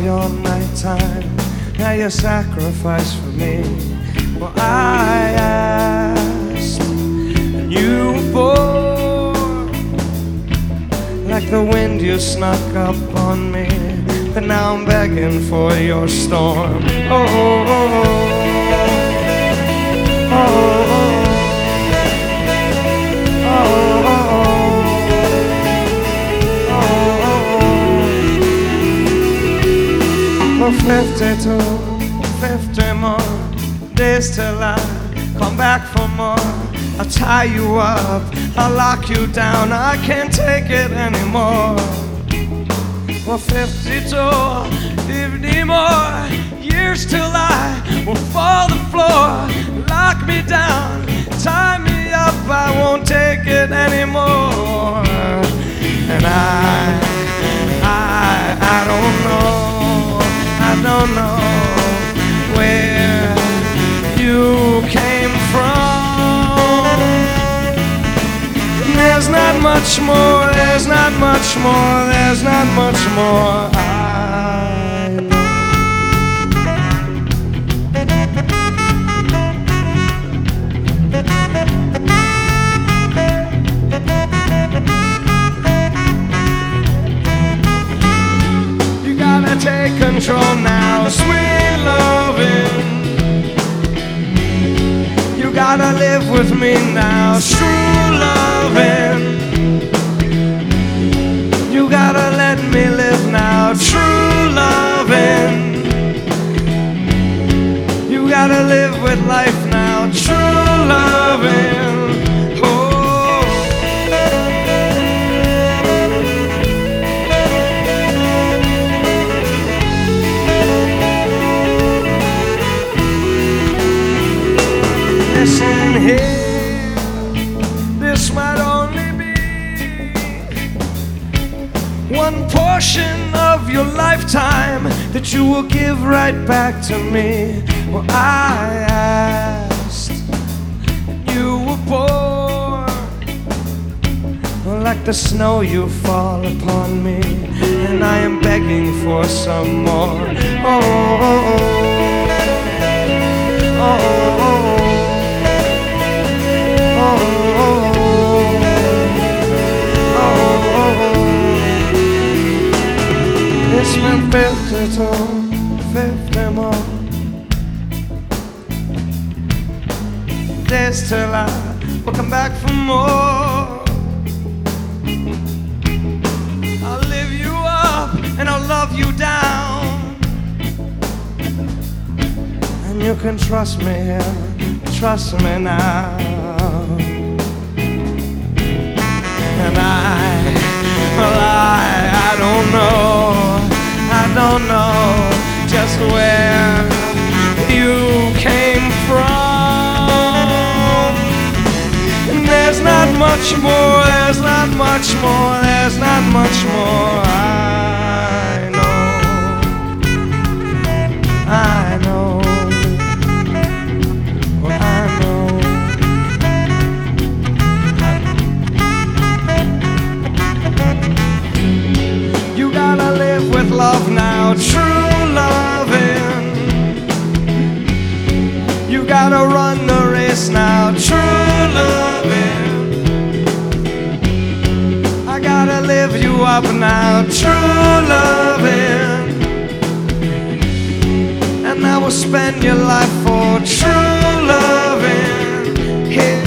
your nighttime. Now you sacrifice for me. Well, I asked, and you bore. Like the wind you snuck up on me, but now I'm begging for your storm. Oh, oh, oh, oh, oh, oh, oh, oh, oh. 52, 50 more days till I come back for more. I'll tie you up, I'll lock you down, I can't take it anymore. Well, 52 more years till I will fall the floor. Lock me down, tie me up, I won't take it anymore. And I don't know where you came from. There's not much more, there's not much more, there's not much more. I know. You gotta take control now, sweet loving. You gotta live with me now, true loving. You gotta let me live now, true loving. You gotta live with life now, true loving. Oh. Listen here, this might only be one portion of your lifetime that you will give right back to me. Well, I asked, and you were born. Well, like the snow you fall upon me, and I am begging for some more. Oh, oh, oh, oh, oh, oh. It's been 50 more days till I will come back for more. I'll live you up and I'll love you down, and you can trust me here, trust me now. And I don't know just where you came from. And there's not much more, there's not much more, there's not much more. I know. With love now, true loving. You gotta run the race now, true loving. I gotta live you up now, true loving. And I will spend your life for true loving. Here.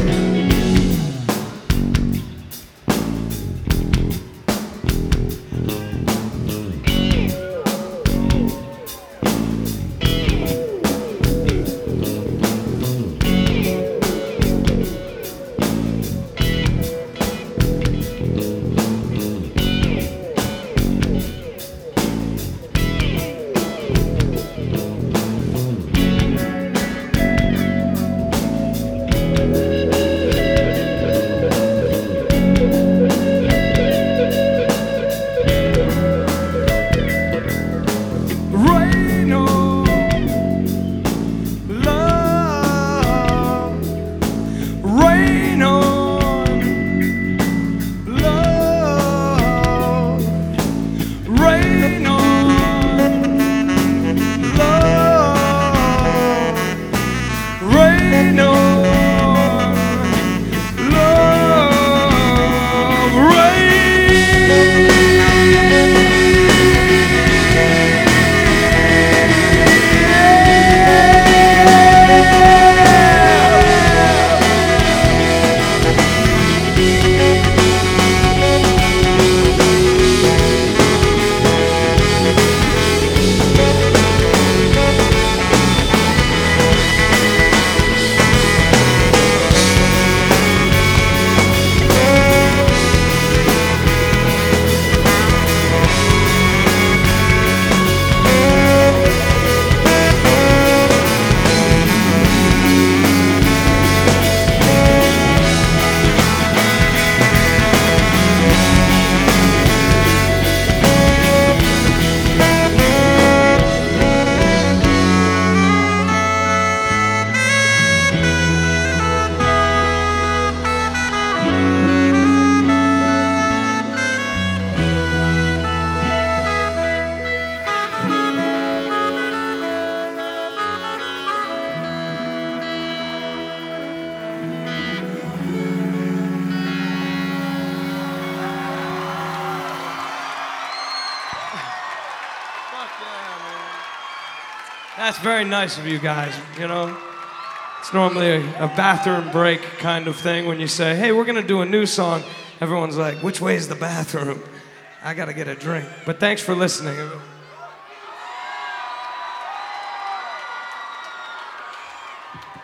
That's very nice of you guys, you know. It's normally a bathroom break kind of thing when you say, hey, we're gonna do a new song. Everyone's like, which way is the bathroom? I gotta get a drink. But thanks for listening.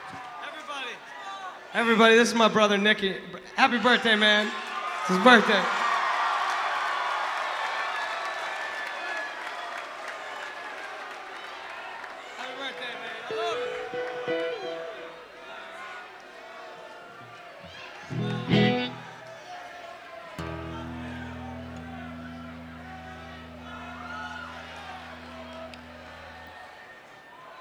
Everybody, this is my brother Nicky. Happy birthday, man. It's his birthday.